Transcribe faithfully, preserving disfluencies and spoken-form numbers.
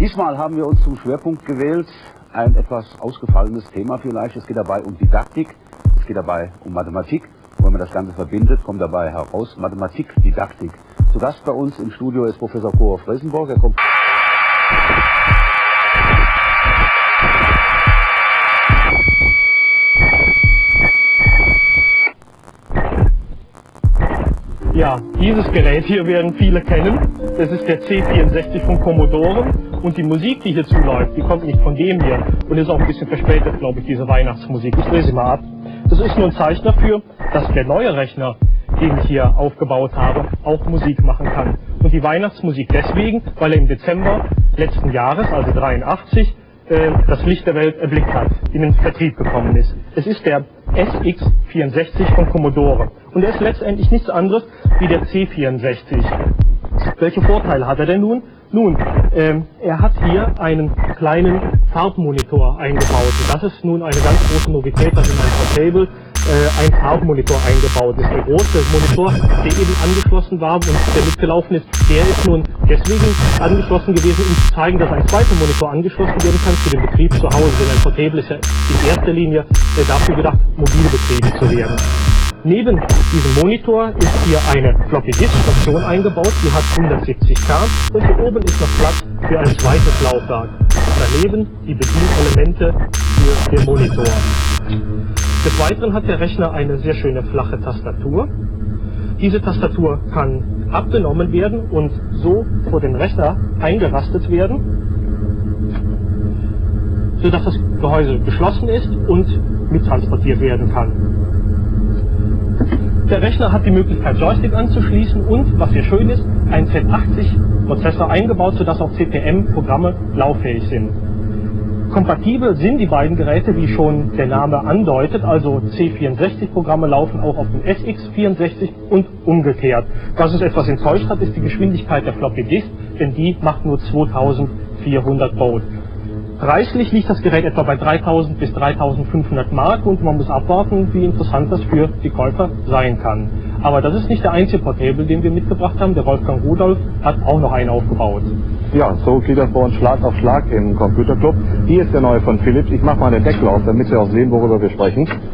Diesmal haben wir uns zum Schwerpunkt gewählt, ein etwas ausgefallenes Thema vielleicht. Es geht dabei um Didaktik, es geht dabei um Mathematik. Und wenn man das Ganze verbindet, kommt dabei heraus Mathematik-Didaktik. Zu Gast bei uns im Studio ist Professor Koro Fresenborg. Er kommt Ja, dieses Gerät hier werden viele kennen. Das ist der C vierundsechzig von Commodore. Und die Musik, die hier zuläuft, die kommt nicht von dem hier. Und ist auch ein bisschen verspätet, glaube ich, diese Weihnachtsmusik. Ich lese sie mal ab. Das ist nur ein Zeichen dafür, dass der neue Rechner, den ich hier aufgebaut habe, auch Musik machen kann. Und die Weihnachtsmusik deswegen, weil er im Dezember letzten Jahres, also dreiundachtzig, äh, das Licht der Welt erblickt hat, in den Vertrieb gekommen ist. Es ist der S X vierundsechzig von Commodore. Und er ist letztendlich nichts anderes wie der C vierundsechzig. Welche Vorteile hat er denn nun? Nun, ähm, er hat hier einen kleinen Farbmonitor eingebaut. Und das ist nun eine ganz große Novität, dass in einem Portable äh, ein Farbmonitor eingebaut ist. Der große Monitor, der eben angeschlossen war und der mitgelaufen ist, der ist nun deswegen angeschlossen gewesen, um zu zeigen, dass ein zweiter Monitor angeschlossen werden kann für den Betrieb zu Hause. Denn ein Portable ist ja in erster Linie äh, dafür gedacht, mobil betrieben zu werden. Neben diesem Monitor ist hier eine Floppy-Disk-Station eingebaut, die hat hundertsiebzig K und hier oben ist noch Platz für ein zweites Laufwerk. Daneben die Bedienelemente für den Monitor. Des Weiteren hat der Rechner eine sehr schöne flache Tastatur. Diese Tastatur kann abgenommen werden und so vor den Rechner eingerastet werden, sodass das Gehäuse geschlossen ist und mittransportiert werden kann. Der Rechner hat die Möglichkeit, Joystick anzuschließen und, was hier schön ist, ein Z achtzig Prozessor eingebaut, sodass auch C P M-Programme lauffähig sind. Kompatibel sind die beiden Geräte, wie schon der Name andeutet, also C vierundsechzig-Programme laufen auch auf dem S X vierundsechzig und umgekehrt. Was uns etwas enttäuscht hat, ist die Geschwindigkeit der Floppy Disk, denn die macht nur zweitausendvierhundert Baud. Preislich liegt das Gerät etwa bei dreitausend bis dreitausendfünfhundert Mark und man muss abwarten, wie interessant das für die Käufer sein kann. Aber das ist nicht der einzige Portable, den wir mitgebracht haben. Der Wolfgang Rudolf hat auch noch einen aufgebaut. Ja, so geht das bei uns Schlag auf Schlag im Computerclub. Hier ist der neue von Philips. Ich mache mal den Deckel auf, damit Sie auch sehen, worüber wir sprechen.